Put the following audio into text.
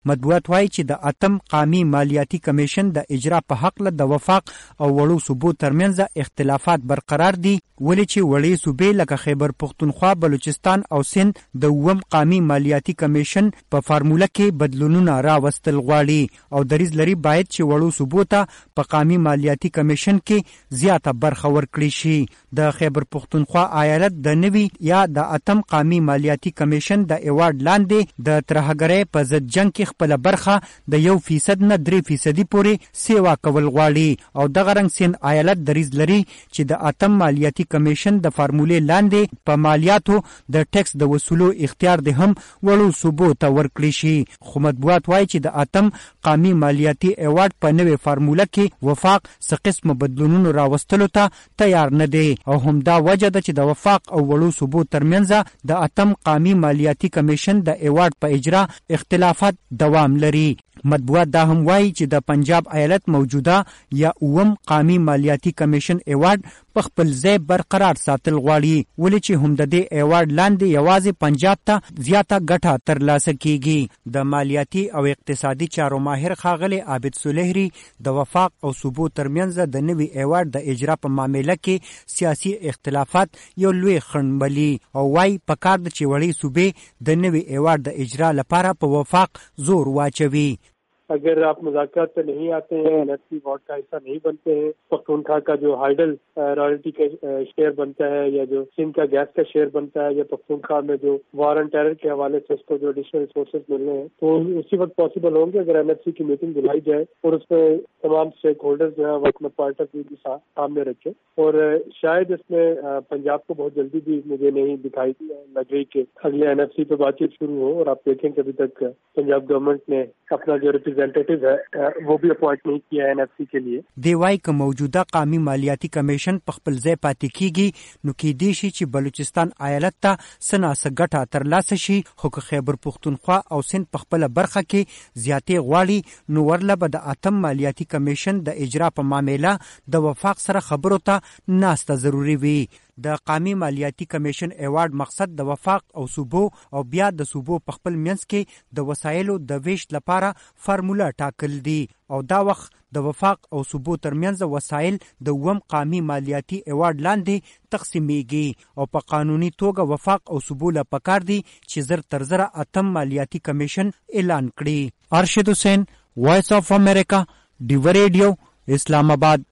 مطبوعات وایي چې د اتم قامي مالیاتي کمیشن د اجرا په حق له د وفاق او وړو صوبو ترمنځ اختلافات برقرار دي، ولې چې وړې صوبې لکه خیبر پختونخوا، بلوچستان او سند د اووم قامي مالیاتي کمیشن په فارموله کې بدلونونه راوستل غواړي او دریځ لري باید چې وړو صوبو ته په قامي مالیاتي کمیشن کې زیاته برخه ورکړي شي. د خیبر پختونخوا ایالت د نوي یا د اتم قامي مالیاتي کمیشن د ایوارډ لاندې د ترهګرۍ په ضد جنگ کې خپل برخه د 1% نه 3% پورې سیوا کول غواړي او دغه رنګ سند ایالت دریځ لري چې د اتم مالیاتي کمیشن د فارمولې لاندې په مالیاتو د ټیکس د وصولو اختیار د هم وړو صوبو ته ورکړي شي. خو مطبوعات وایي چې د اتم قامي مالیاتي ایوارډ په نوې فارموله کې وفاق څه قسم بدلونونو راوستلو ته تیار نه دی او همدا وجه ده چې د وفاق او وړو صوبو ترمنځ د اتم قامي مالیاتي کمیشن د ایوارډ په اجرا اختلافات دوام لري. مطبوعات دا هم وایي چې د پنجاب ایالت موجوده یا اووم قامي مالیاتي کمیشن ایوارډ په خپل ځای برقرار ساتل غواړي، ولې چې هم د دې ایوارډ لاندې یوازې پنجاب ته زیاته ګټه ترلاسه کیږي. د مالیاتي او اقتصادي چارو ماهر ښاغلی عابد سلیحري د وفاق او صوبو ترمنځ د نوي ایوارډ د اجرا په معامله کې سیاسي اختلافات یو لوی خنډ بلي او وایي پکار ده چې وړې صوبې د نوي ایوارډ د اجرا لپاره په وفاق زور واچوي. अगर आप मुज़ाकरात पे नहीं आते हैं, एनएफसी बोर्ड का हिस्सा नहीं बनते हैं, पख्तूनख्वा का जो हाइडल रॉयल्टी का शेयर बनता है या जो सिंध का गैस का शेयर बनता है या पख्तूनख्वा में जो वार एंड टेरर के हवाले से उसको जो एडिशनल रिसोर्सेज मिल रहे हैं तो उसी वक्त पॉसिबल होंगे अगर एनएफसी की मीटिंग बुलाई जाए और उसमें तमाम स्टेक होल्डर्स जो है वक्त में पॉइंट ऑफ व्यू भी सामने रखे. और शायद इसमें पंजाब को बहुत जल्दी भी मुझे नहीं दिखाई लग रही कि अगले एनएफसी पे बातचीत शुरू हो. और आप देखें कि अभी तक पंजाब गवर्नमेंट ने अपना जो रिप्रेजेंटेटिव है वो भी अपॉइंट नहीं किया है एनएफसी के लिए. دی وايي که موجوده قامي مالیاتي کمیشن په خپل ځای پاتې کیږي نو کېدای شي چې بلوچستان ایالت ته څه ناڅه ګټه ترلاسه شي، خو که خیبر پختونخوا او سند په خپله برخه کې زیاتې غواړي نو ورله به د اتم مالیاتي کمیشن د اجرا په معامله د وفاق سره خبرو ته ناسته ضروري وي. د قامي مالیاتي کمیشن ایوارډ مقصد د وفاق او صوبو او بیا د صوبو په خپل منځ کې د وسایلو د ویش لپاره فارموله ټاکل دي او دا وخت د وفاق او صوبو ترمنځ وسایل د اووم قامي مالیاتي ایوارډ لاندې تقسیمیږي او په قانوني توګه وفاق او صوبو له پکار دي چې زر تر زره اتم مالیاتي کمیشن اعلان کړي. ارشد حسین، وائس آف امریکا، ډیو ریډیو، اسلام آباد.